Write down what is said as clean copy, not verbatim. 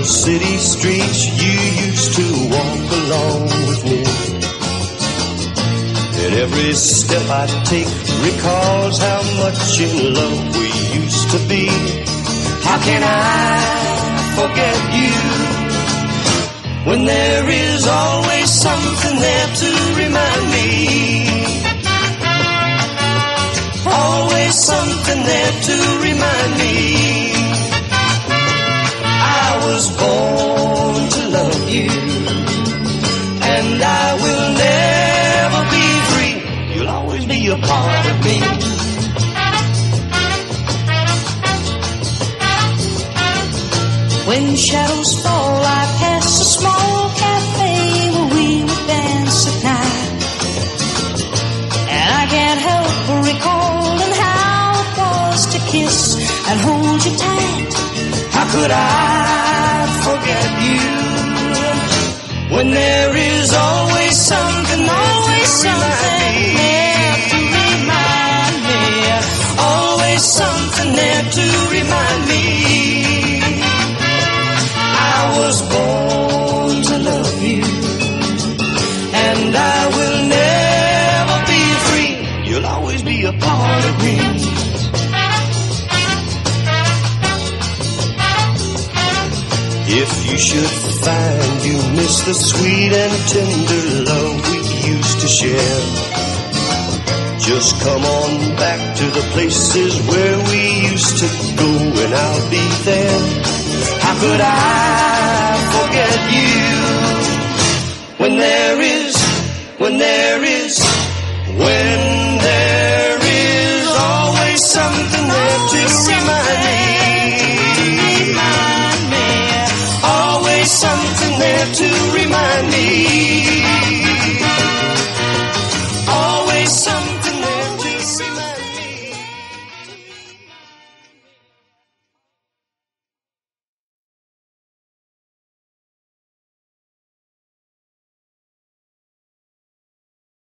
the city streets you used to walk along with me. And every step I take recalls how much in love we used to be. How can I forget you when there is always something there to remind me? Always something there to remind me. I was born to love you, and I will never be free. You'll always be a part of me. When shadows fall, I pass a small cafe where we would dance at night, and I can't help but recalling how it was to kiss and hold you tight. How could I forget you when there is always something there to remind me? Always something there to remind me. I was born to love you, and I will never be free. You'll always be a part of me. If you should find you miss the sweet and tender love we used to share, just come on back to the places where we used to go, and I'll be there. How could I forget you when there is always something there to remind me? Always something there to